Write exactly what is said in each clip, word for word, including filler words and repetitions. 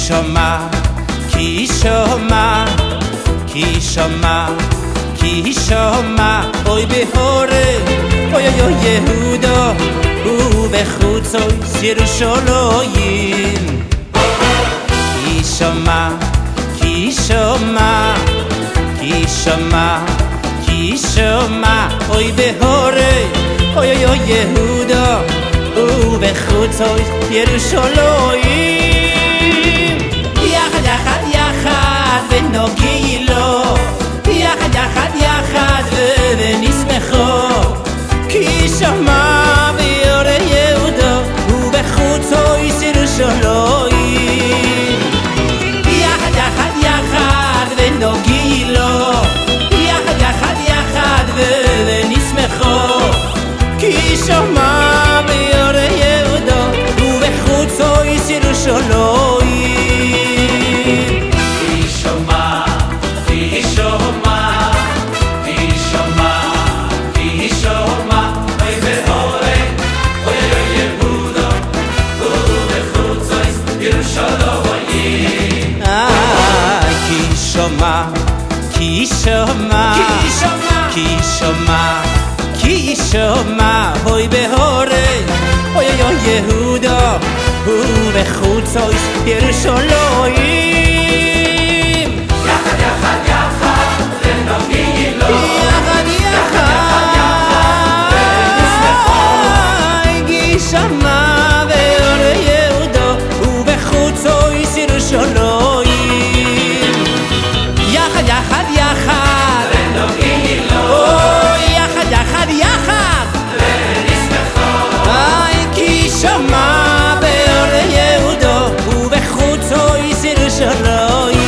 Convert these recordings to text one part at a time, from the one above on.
שומע, כי שומע, כי שומע, כי שומע, אוי בהורג, אוי אוי אוי יהודה, ובחוצות ירושלים. כי שומע, כי שומע, כי שומע, כי שומע, אוי בהורג, אוי אוי אוי יהודה, ובחוצות ירושלים. יחד יחד יחד ונוגילו, יחד יחד יחד ונשמחו, כי שמע ביורי יהודה ובחוצות ירושלים. יחד יחד יחד ונוגילו, יחד יחד יחד ונשמחו, כי שמע ביורי יהודה ובחוצות ירושלים. כי שומע, כי שומע, כי שומע, אוי בהורג, אוי אוי אוי יהודה, ובחוצות ירושלים. יחד יחד יחד ונוגילו, יחד יחד ונשמחו, כי שמע בהורג יהודה ובחוצות ירושלים. יחד יחד יחד ונוגילו, יחד יחד יחד ונשמחו, כי שמע באור יהודה ובחוצות ירושלים.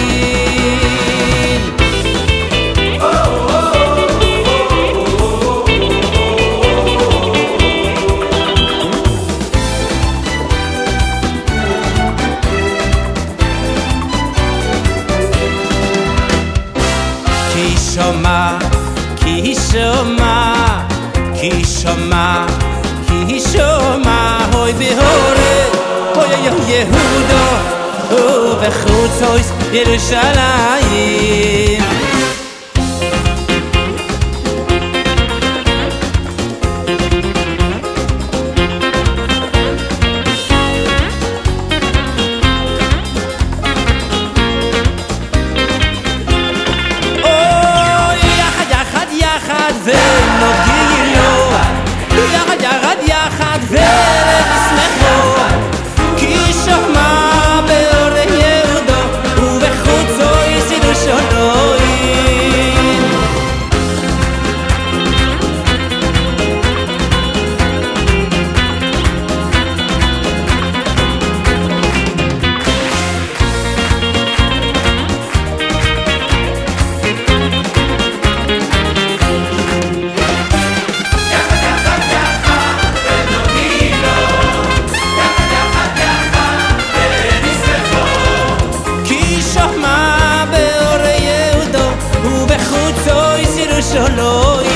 כי שומע, כי שומע, כי שומע, כי שומע, אוי בהורג, אוי אוי אוי יהודה, ובחוצות ירושלים. ונוגילו, יחד יחד יחד ונשמחו, כי שמע באור יהודה ובחוצות ירושלים. Solo